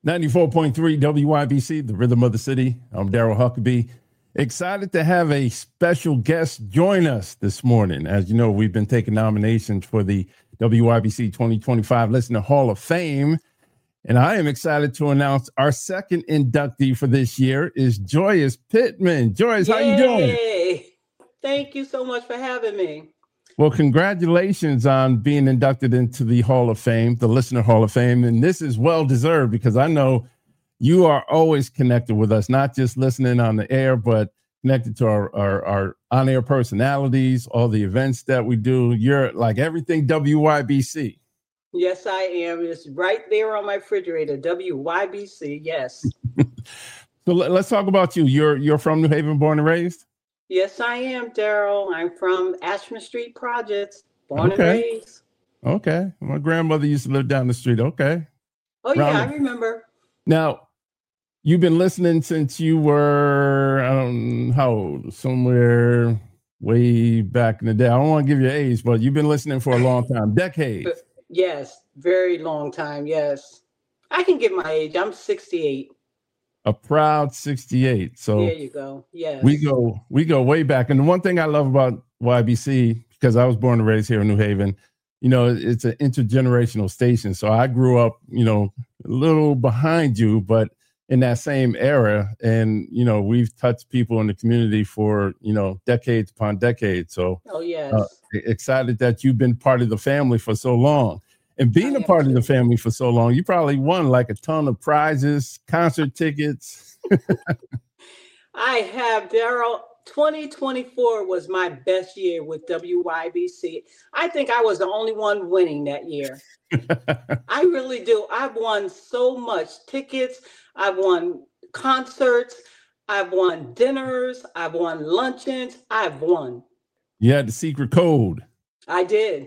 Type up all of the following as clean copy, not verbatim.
94.3 WYBC, the rhythm of the city. I'm Daryl Huckabee. Excited to have a special guest join us this morning. As you know, we've been taking nominations for the WYBC 2025 Listener Hall of Fame. And I am excited to announce our second inductee for this year is Joyous Pittman. Joyous, how you doing? Thank you so much for having me. Well, congratulations on being inducted into the Hall of Fame, the Listener Hall of Fame. And this is well-deserved because I know you are always connected with us, not just listening on the air, but connected to our on-air personalities, all the events that we do. You're like everything WYBC. Yes, I am. It's right there on my refrigerator, WYBC, yes. So let's talk about you. You're from New Haven, born and raised? Yes, I am, Daryl. I'm from Ashland Street Projects, born and raised. Okay. My grandmother used to live down the street. Okay. Oh, yeah, I remember. Now, you've been listening since you were, I don't know, how old? Somewhere way back in the day. I don't want to give you age, but you've been listening for a long time, decades. Yes, very long time, yes. I can give my age. I'm 68. A proud 68. So there you go. Yes. We go way back. And the one thing I love about YBC, because I was born and raised here in New Haven, you know, it's an intergenerational station. So I grew up, you know, a little behind you, but in that same era. And, you know, we've touched people in the community for, you know, decades upon decades. So excited that you've been part of the family for so long. And being a part of the family for so long, you probably won like a ton of prizes, concert tickets. I have, Daryl. 2024 was my best year with WYBC. I think I was the only one winning that year. I really do. I've won so much tickets. I've won concerts. I've won dinners. I've won luncheons. I've won. You had the secret code. I did.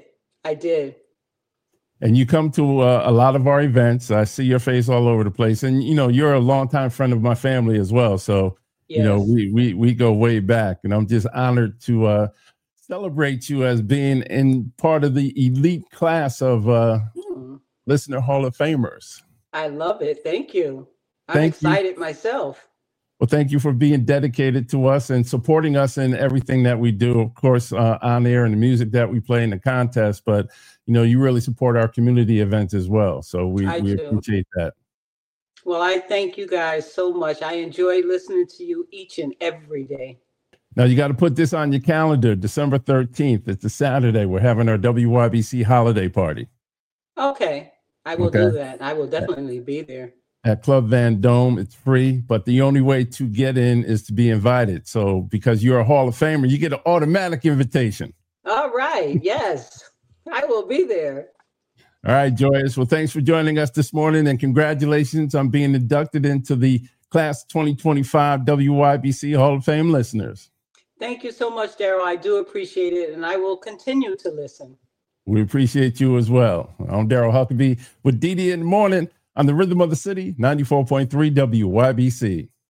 And you come to a lot of our events. I see your face all over the place. And, you know, you're a longtime friend of my family as well. So, yes. You know, we go way back. And I'm just honored to celebrate you as being in part of the elite class of Listener Hall of Famers. I love it. Thank you. I'm excited myself. Well, thank you for being dedicated to us and supporting us in everything that we do, of course, on air and the music that we play in the contest. But, you know, you really support our community events as well. So we appreciate that. Well, I thank you guys so much. I enjoy listening to you each and every day. Now, you got to put this on your calendar. December 13th. It's a Saturday. We're having our WYBC holiday party. Okay. I will do that. I will definitely be there. At Club Van Dome. It's free, but the only way to get in is to be invited. So because you're a Hall of Famer, you get an automatic invitation. All right. Yes, I will be there. All right, Joyous. Well, thanks for joining us this morning and congratulations on being inducted into the Class 2025 WYBC Hall of Fame listeners. Thank you so much, Daryl. I do appreciate it, and I will continue to listen. We appreciate you as well. I'm Daryl Huckabee with Dee Dee in the morning on the Rhythm of the City, 94.3 WYBC.